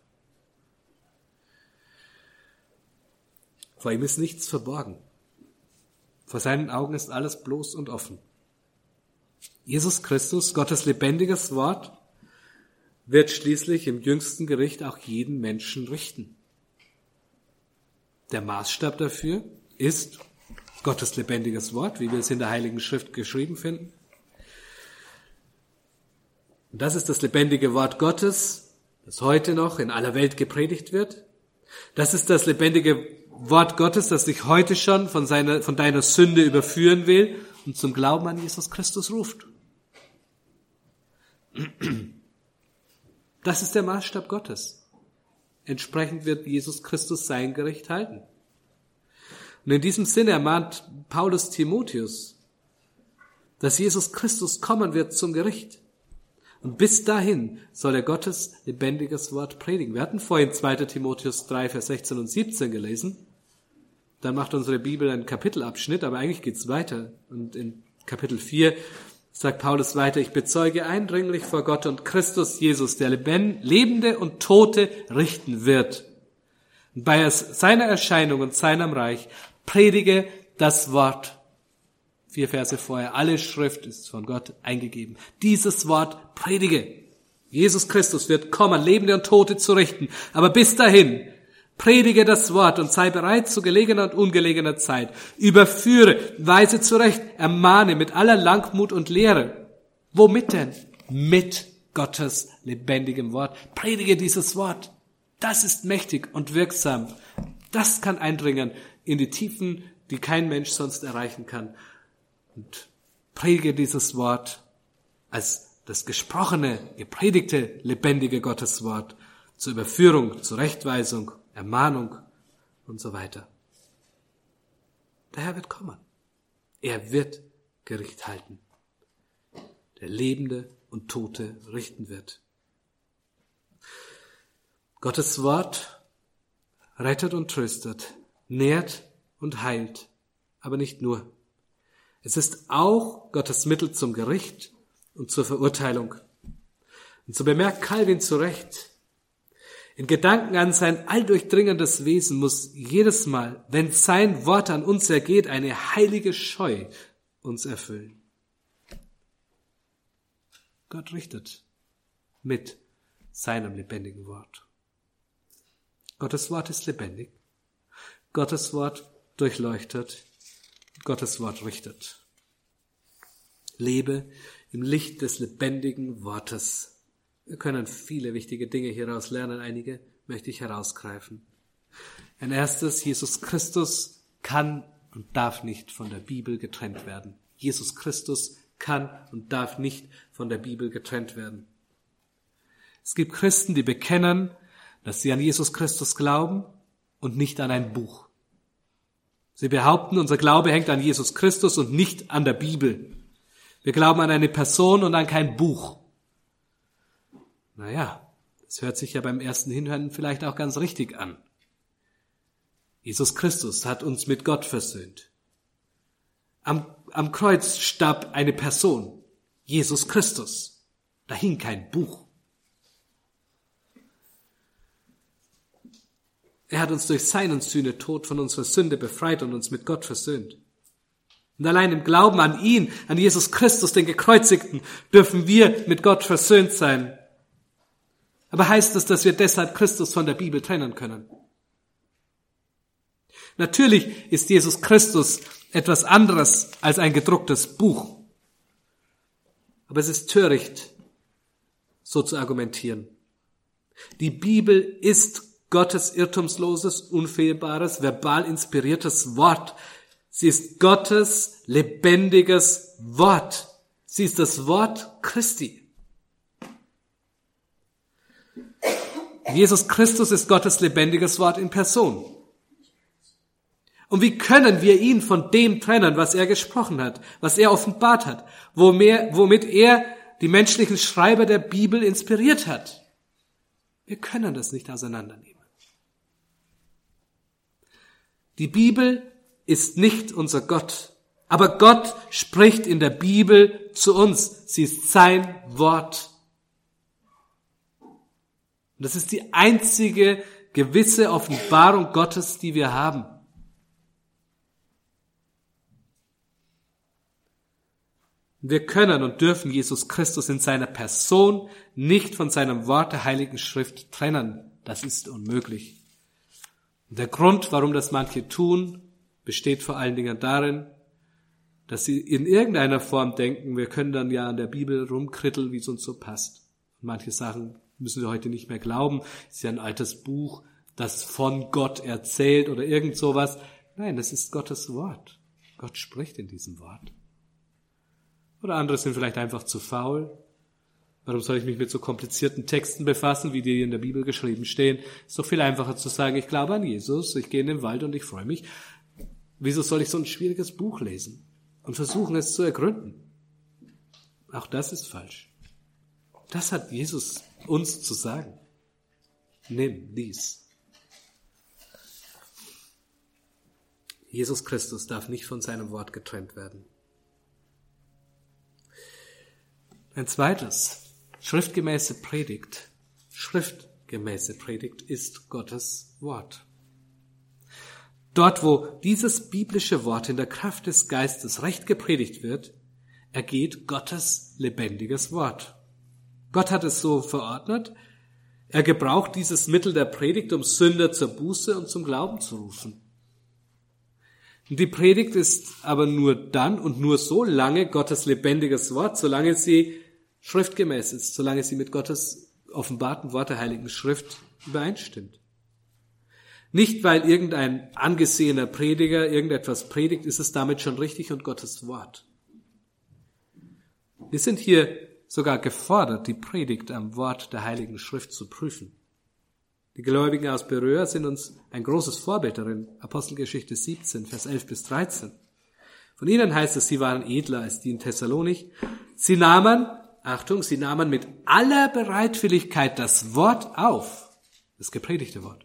A: Vor ihm ist nichts verborgen. Vor seinen Augen ist alles bloß und offen. Jesus Christus, Gottes lebendiges Wort, wird schließlich im jüngsten Gericht auch jeden Menschen richten. Der Maßstab dafür ist Gottes lebendiges Wort, wie wir es in der Heiligen Schrift geschrieben finden. Und das ist das lebendige Wort Gottes, das heute noch in aller Welt gepredigt wird. Das ist das lebendige Wort Gottes, das dich heute schon von deiner Sünde überführen will und zum Glauben an Jesus Christus ruft. Das ist der Maßstab Gottes. Entsprechend wird Jesus Christus sein Gericht halten. Und in diesem Sinne ermahnt Paulus Timotheus, dass Jesus Christus kommen wird zum Gericht. Und bis dahin soll er Gottes lebendiges Wort predigen. Wir hatten vorhin 2. Timotheus 3, Vers 16 und 17 gelesen. Dann macht unsere Bibel einen Kapitelabschnitt, aber eigentlich geht's weiter. Und in Kapitel 4 sagt Paulus weiter, ich bezeuge eindringlich vor Gott und Christus Jesus, der Lebende und Tote richten wird. Und bei seiner Erscheinung und seinem Reich predige das Wort. 4 Verse vorher, alle Schrift ist von Gott eingegeben. Dieses Wort predige. Jesus Christus wird kommen, Lebende und Tote zu richten. Aber bis dahin, predige das Wort und sei bereit zu gelegener und ungelegener Zeit. Überführe, weise zurecht, ermahne mit aller Langmut und Lehre. Womit denn? Mit Gottes lebendigem Wort. Predige dieses Wort. Das ist mächtig und wirksam. Das kann eindringen in die Tiefen, die kein Mensch sonst erreichen kann. Und predige dieses Wort als das gesprochene, gepredigte, lebendige Gotteswort zur Überführung, zur Rechtweisung, Ermahnung und so weiter. Der Herr wird kommen. Er wird Gericht halten. Der Lebende und Tote richten wird. Gottes Wort rettet und tröstet, nährt und heilt, aber nicht nur. Es ist auch Gottes Mittel zum Gericht und zur Verurteilung. Und so bemerkt Calvin zu Recht, in Gedanken an sein alldurchdringendes Wesen muss jedes Mal, wenn sein Wort an uns ergeht, eine heilige Scheu uns erfüllen. Gott richtet mit seinem lebendigen Wort. Gottes Wort ist lebendig. Gottes Wort durchleuchtet. Gottes Wort richtet. Lebe im Licht des lebendigen Wortes. Wir können viele wichtige Dinge hieraus lernen. Einige möchte ich herausgreifen. Ein erstes, Jesus Christus kann und darf nicht von der Bibel getrennt werden. Jesus Christus kann und darf nicht von der Bibel getrennt werden. Es gibt Christen, die bekennen, dass sie an Jesus Christus glauben, und nicht an ein Buch. Sie behaupten, unser Glaube hängt an Jesus Christus und nicht an der Bibel. Wir glauben an eine Person und an kein Buch. Naja, das hört sich ja beim ersten Hinhören vielleicht auch ganz richtig an. Jesus Christus hat uns mit Gott versöhnt. Am Kreuz starb eine Person, Jesus Christus. Da hing kein Buch. Er hat uns durch seinen Sühnetod von unserer Sünde befreit und uns mit Gott versöhnt. Und allein im Glauben an ihn, an Jesus Christus, den Gekreuzigten, dürfen wir mit Gott versöhnt sein. Aber heißt das, dass wir deshalb Christus von der Bibel trennen können? Natürlich ist Jesus Christus etwas anderes als ein gedrucktes Buch. Aber es ist töricht, so zu argumentieren. Die Bibel ist Gottes irrtumsloses, unfehlbares, verbal inspiriertes Wort. Sie ist Gottes lebendiges Wort. Sie ist das Wort Christi. Jesus Christus ist Gottes lebendiges Wort in Person. Und wie können wir ihn von dem trennen, was er gesprochen hat, was er offenbart hat, womit er die menschlichen Schreiber der Bibel inspiriert hat? Wir können das nicht auseinandernehmen. Die Bibel ist nicht unser Gott, aber Gott spricht in der Bibel zu uns. Sie ist sein Wort. Und das ist die einzige gewisse Offenbarung Gottes, die wir haben. Wir können und dürfen Jesus Christus in seiner Person nicht von seinem Wort der Heiligen Schrift trennen. Das ist unmöglich. Und der Grund, warum das manche tun, besteht vor allen Dingen darin, dass sie in irgendeiner Form denken, wir können dann ja an der Bibel rumkritteln, wie es uns so passt. Und manche Sachen müssen wir heute nicht mehr glauben. Es ist ja ein altes Buch, das von Gott erzählt oder irgend sowas. Nein, das ist Gottes Wort. Gott spricht in diesem Wort. Oder andere sind vielleicht einfach zu faul. Warum soll ich mich mit so komplizierten Texten befassen, wie die in der Bibel geschrieben stehen? Ist doch viel einfacher zu sagen, ich glaube an Jesus, ich gehe in den Wald und ich freue mich. Wieso soll ich so ein schwieriges Buch lesen und versuchen, es zu ergründen? Auch das ist falsch. Das hat Jesus uns zu sagen. Nimm dies. Jesus Christus darf nicht von seinem Wort getrennt werden. Ein zweites, schriftgemäße Predigt. Schriftgemäße Predigt ist Gottes Wort. Dort, wo dieses biblische Wort in der Kraft des Geistes recht gepredigt wird, ergeht Gottes lebendiges Wort. Gott hat es so verordnet. Er gebraucht dieses Mittel der Predigt, um Sünder zur Buße und zum Glauben zu rufen. Und die Predigt ist aber nur dann und nur so lange Gottes lebendiges Wort, solange sie schriftgemäß ist, solange sie mit Gottes offenbarten Wort der Heiligen Schrift übereinstimmt. Nicht, weil irgendein angesehener Prediger irgendetwas predigt, ist es damit schon richtig und Gottes Wort. Wir sind hier sogar gefordert, die Predigt am Wort der Heiligen Schrift zu prüfen. Die Gläubigen aus Beröa sind uns ein großes Vorbild darin. Apostelgeschichte 17, Vers 11 bis 13. Von ihnen heißt es, sie waren edler als die in Thessalonich. Sie nahmen mit aller Bereitwilligkeit das Wort auf, das gepredigte Wort.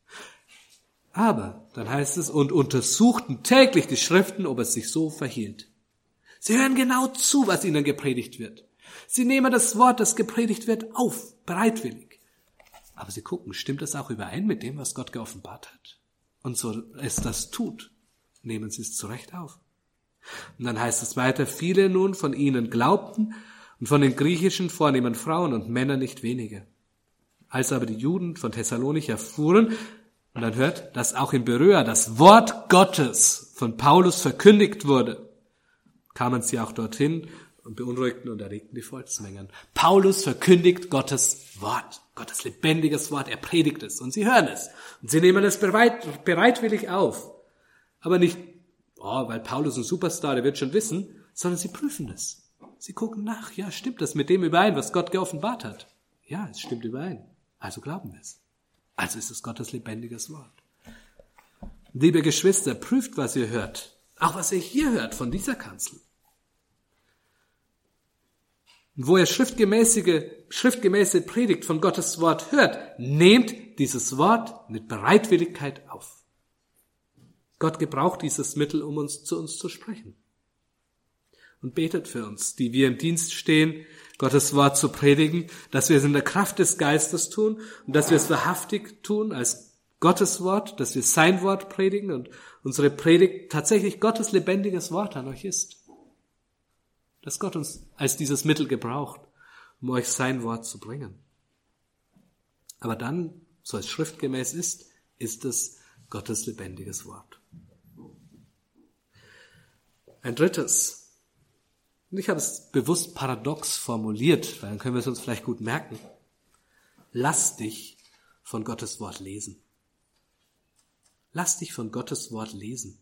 A: Aber, dann heißt es, und untersuchten täglich die Schriften, ob es sich so verhielt. Sie hören genau zu, was ihnen gepredigt wird. Sie nehmen das Wort, das gepredigt wird, auf, bereitwillig. Aber sie gucken, stimmt das auch überein mit dem, was Gott geoffenbart hat? Und so es das tut, nehmen sie es zurecht auf. Und dann heißt es weiter, viele nun von ihnen glaubten und von den griechischen vornehmen Frauen und Männer nicht wenige. Als aber die Juden von Thessalonich erfuhren, und dann hört, dass auch in Beröa das Wort Gottes von Paulus verkündigt wurde, kamen sie auch dorthin und beunruhigten und erregten die Volksmengen. Paulus verkündigt Gottes Wort, Gottes lebendiges Wort, er predigt es und sie hören es. Und sie nehmen es bereitwillig auf. Aber nicht, weil Paulus ein Superstar, der wird schon wissen, sondern sie prüfen es. Sie gucken nach, ja, stimmt das mit dem überein, was Gott geoffenbart hat? Ja, es stimmt überein. Also glauben wir es. Also ist es Gottes lebendiges Wort. Liebe Geschwister, prüft, was ihr hört. Auch was ihr hier hört von dieser Kanzel. Und wo ihr schriftgemäße Predigt von Gottes Wort hört, nehmt dieses Wort mit Bereitwilligkeit auf. Gott gebraucht dieses Mittel, um zu uns zu sprechen. Und betet für uns, die wir im Dienst stehen, Gottes Wort zu predigen, dass wir es in der Kraft des Geistes tun und dass wir es wahrhaftig tun als Gottes Wort, dass wir sein Wort predigen und unsere Predigt tatsächlich Gottes lebendiges Wort an euch ist. Dass Gott uns als dieses Mittel gebraucht, um euch sein Wort zu bringen. Aber dann, so es schriftgemäß ist es Gottes lebendiges Wort. Ein drittes, und ich habe es bewusst paradox formuliert, weil dann können wir es uns vielleicht gut merken. Lass dich von Gottes Wort lesen. Lass dich von Gottes Wort lesen.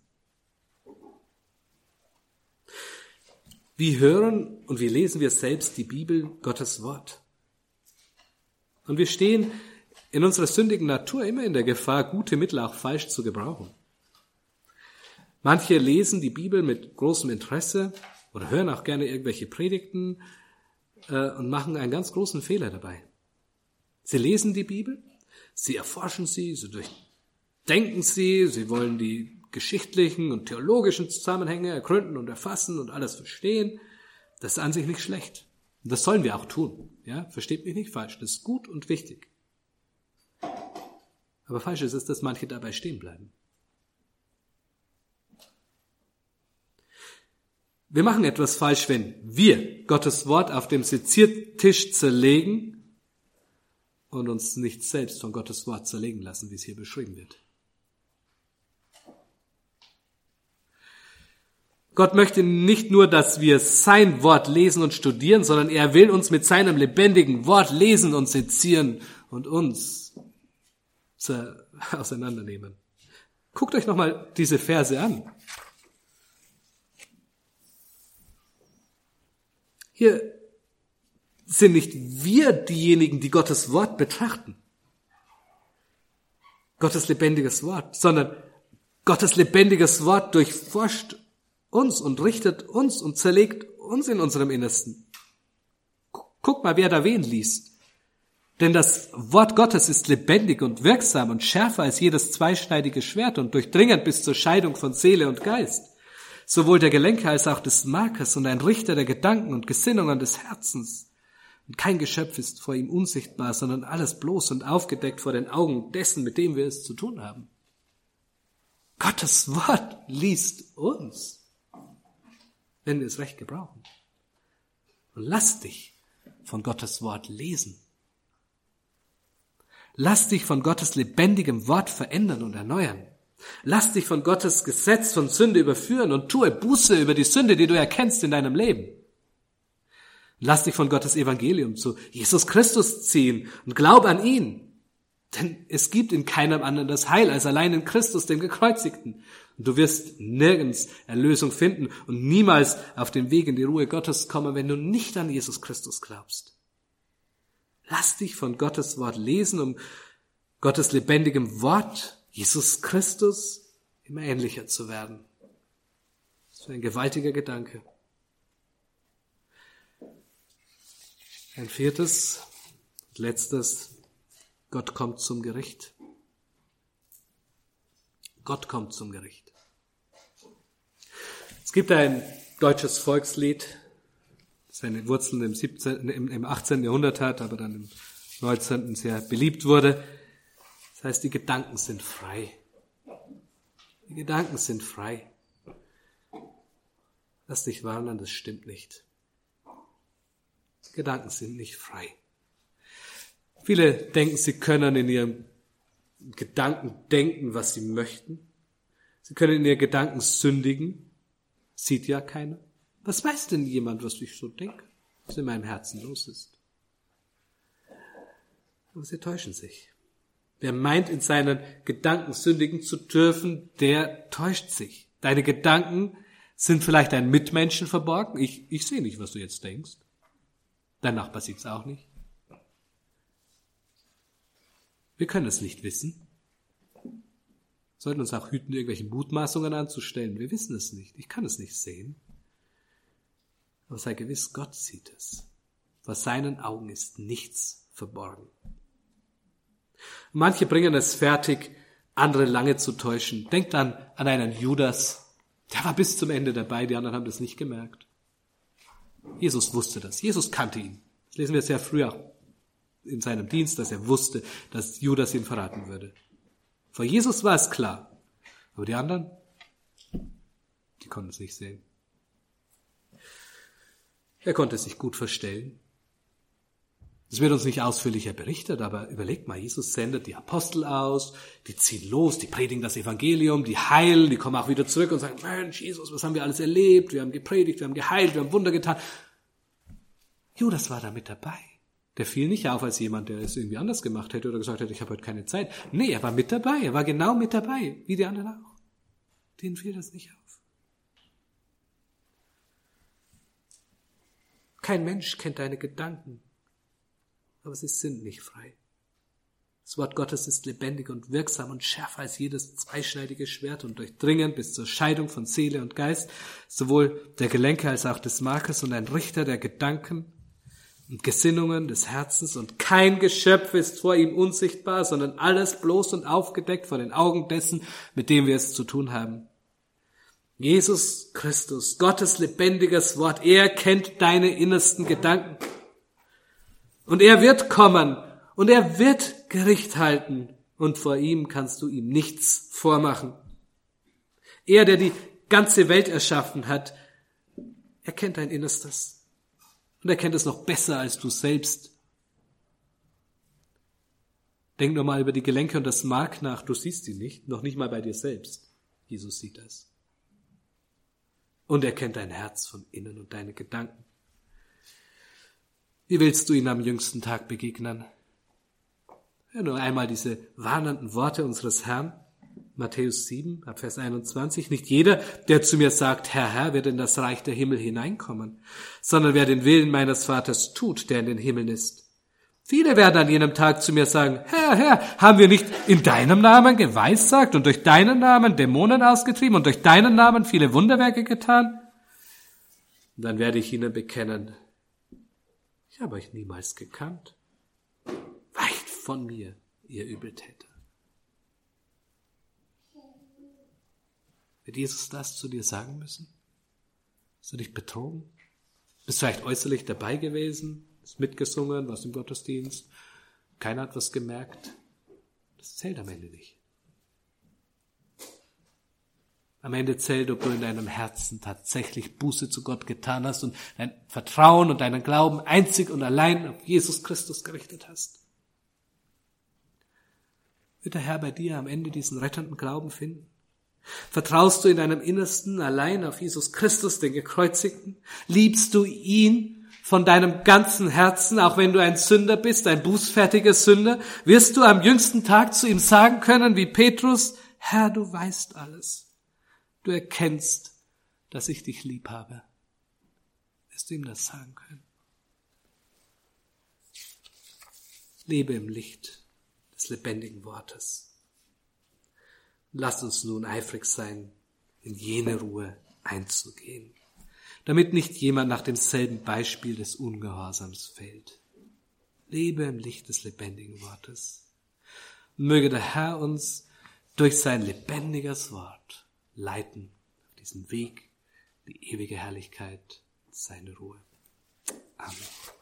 A: Wie hören und wie lesen wir selbst die Bibel, Gottes Wort? Und wir stehen in unserer sündigen Natur immer in der Gefahr, gute Mittel auch falsch zu gebrauchen. Manche lesen die Bibel mit großem Interesse oder hören auch gerne irgendwelche Predigten und machen einen ganz großen Fehler dabei. Sie lesen die Bibel, sie erforschen sie durchdenken sie, sie wollen die geschichtlichen und theologischen Zusammenhänge ergründen und erfassen und alles verstehen. Das ist an sich nicht schlecht. Und das sollen wir auch tun. Ja, versteht mich nicht falsch, das ist gut und wichtig. Aber falsch ist es, dass manche dabei stehen bleiben. Wir machen etwas falsch, wenn wir Gottes Wort auf dem Seziertisch zerlegen und uns nicht selbst von Gottes Wort zerlegen lassen, wie es hier beschrieben wird. Gott möchte nicht nur, dass wir sein Wort lesen und studieren, sondern er will uns mit seinem lebendigen Wort lesen und sezieren und uns auseinandernehmen. Guckt euch nochmal diese Verse an. Hier sind nicht wir diejenigen, die Gottes Wort betrachten. Gottes lebendiges Wort, sondern Gottes lebendiges Wort durchforscht uns und richtet uns und zerlegt uns in unserem Innersten. Guck mal, wer da wen liest. Denn das Wort Gottes ist lebendig und wirksam und schärfer als jedes zweischneidige Schwert und durchdringend bis zur Scheidung von Seele und Geist. Sowohl der Gelenke als auch des Markes und ein Richter der Gedanken und Gesinnungen des Herzens. Und kein Geschöpf ist vor ihm unsichtbar, sondern alles bloß und aufgedeckt vor den Augen dessen, mit dem wir es zu tun haben. Gottes Wort liest uns, wenn wir es recht gebrauchen. Und lass dich von Gottes Wort lesen. Lass dich von Gottes lebendigem Wort verändern und erneuern. Lass dich von Gottes Gesetz von Sünde überführen und tue Buße über die Sünde, die du erkennst in deinem Leben. Lass dich von Gottes Evangelium zu Jesus Christus ziehen und glaub an ihn. Denn es gibt in keinem anderen das Heil als allein in Christus, dem Gekreuzigten. Und du wirst nirgends Erlösung finden und niemals auf den Weg in die Ruhe Gottes kommen, wenn du nicht an Jesus Christus glaubst. Lass dich von Gottes Wort lesen, um Gottes lebendigem Wort, Jesus Christus, immer ähnlicher zu werden. Das ist ein gewaltiger Gedanke. Ein viertes, letztes, Gott kommt zum Gericht. Gott kommt zum Gericht. Es gibt ein deutsches Volkslied, das seine Wurzeln im 18. Jahrhundert hat, aber dann im 19. sehr beliebt wurde. Das heißt, die Gedanken sind frei. Die Gedanken sind frei. Lass dich warnen, das stimmt nicht. Die Gedanken sind nicht frei. Viele denken, sie können in ihren Gedanken denken, was sie möchten. Sie können in ihren Gedanken sündigen. Sieht ja keiner. Was weiß denn jemand, was ich so denke, was in meinem Herzen los ist? Aber sie täuschen sich. Wer meint, in seinen Gedanken sündigen zu dürfen, der täuscht sich. Deine Gedanken sind vielleicht deinen Mitmenschen verborgen. Ich sehe nicht, was du jetzt denkst. Dein Nachbar sieht es auch nicht. Wir können es nicht wissen. sollten uns auch hüten, irgendwelche Mutmaßungen anzustellen. Wir wissen es nicht. Ich kann es nicht sehen. Aber sei gewiss, Gott sieht es. Vor seinen Augen ist nichts verborgen. Manche bringen es fertig, andere lange zu täuschen. Denkt an einen Judas. Der war bis zum Ende dabei, die anderen haben das nicht gemerkt. Jesus wusste das. Jesus kannte ihn. Das lesen wir sehr früh auch in seinem Dienst, dass er wusste, dass Judas ihn verraten würde. Vor Jesus war es klar. Aber die anderen, die konnten es nicht sehen. Er konnte es sich gut verstellen. Das wird uns nicht ausführlicher berichtet, aber überlegt mal, Jesus sendet die Apostel aus, die ziehen los, die predigen das Evangelium, die heilen, die kommen auch wieder zurück und sagen, Mensch, Jesus, was haben wir alles erlebt? Wir haben gepredigt, wir haben geheilt, wir haben Wunder getan. Judas war da mit dabei. Der fiel nicht auf als jemand, der es irgendwie anders gemacht hätte oder gesagt hätte, ich habe heute keine Zeit. Nee, er war mit dabei, er war genau mit dabei, wie die anderen auch. Denen fiel das nicht auf. Kein Mensch kennt deine Gedanken, aber sie sind nicht frei. Das Wort Gottes ist lebendig und wirksam und schärfer als jedes zweischneidige Schwert und durchdringend bis zur Scheidung von Seele und Geist, sowohl der Gelenke als auch des Markes und ein Richter der Gedanken und Gesinnungen des Herzens, und kein Geschöpf ist vor ihm unsichtbar, sondern alles bloß und aufgedeckt vor den Augen dessen, mit dem wir es zu tun haben. Jesus Christus, Gottes lebendiges Wort, er kennt deine innersten Gedanken. Und er wird kommen und er wird Gericht halten, und vor ihm kannst du ihm nichts vormachen. Er, der die ganze Welt erschaffen hat, er kennt dein Innerstes. Und er kennt es noch besser als du selbst. Denk nur mal über die Gelenke und das Mark nach. Du siehst sie nicht, noch nicht mal bei dir selbst. Jesus sieht das. Und er kennt dein Herz von innen und deine Gedanken. Wie willst du ihm am jüngsten Tag begegnen? Hör nur einmal diese warnenden Worte unseres Herrn. Matthäus 7, ab Vers 21. Nicht jeder, der zu mir sagt, Herr, Herr, wird in das Reich der Himmel hineinkommen, sondern wer den Willen meines Vaters tut, der in den Himmeln ist. Viele werden an jenem Tag zu mir sagen, Herr, Herr, haben wir nicht in deinem Namen geweissagt und durch deinen Namen Dämonen ausgetrieben und durch deinen Namen viele Wunderwerke getan? Und dann werde ich ihnen bekennen, ich habe euch niemals gekannt. Weicht von mir, ihr Übeltäter. Wird Jesus das zu dir sagen müssen? Hast du dich betrogen? Bist du vielleicht äußerlich dabei gewesen? Hast mitgesungen, warst im Gottesdienst? Keiner hat was gemerkt? Das zählt am Ende nicht. Am Ende zählt, ob du in deinem Herzen tatsächlich Buße zu Gott getan hast und dein Vertrauen und deinen Glauben einzig und allein auf Jesus Christus gerichtet hast. Wird der Herr bei dir am Ende diesen rettenden Glauben finden? Vertraust du in deinem Innersten allein auf Jesus Christus, den Gekreuzigten? Liebst du ihn von deinem ganzen Herzen, auch wenn du ein Sünder bist, ein bußfertiger Sünder? Wirst du am jüngsten Tag zu ihm sagen können, wie Petrus, Herr, du weißt alles. Du erkennst, dass ich dich lieb habe. Wirst du ihm das sagen können? Lebe im Licht des lebendigen Wortes. Lasst uns nun eifrig sein, in jene Ruhe einzugehen, damit nicht jemand nach demselben Beispiel des Ungehorsams fällt. Lebe im Licht des lebendigen Wortes. Möge der Herr uns durch sein lebendiges Wort leiten auf diesem Weg, die ewige Herrlichkeit, seine Ruhe. Amen.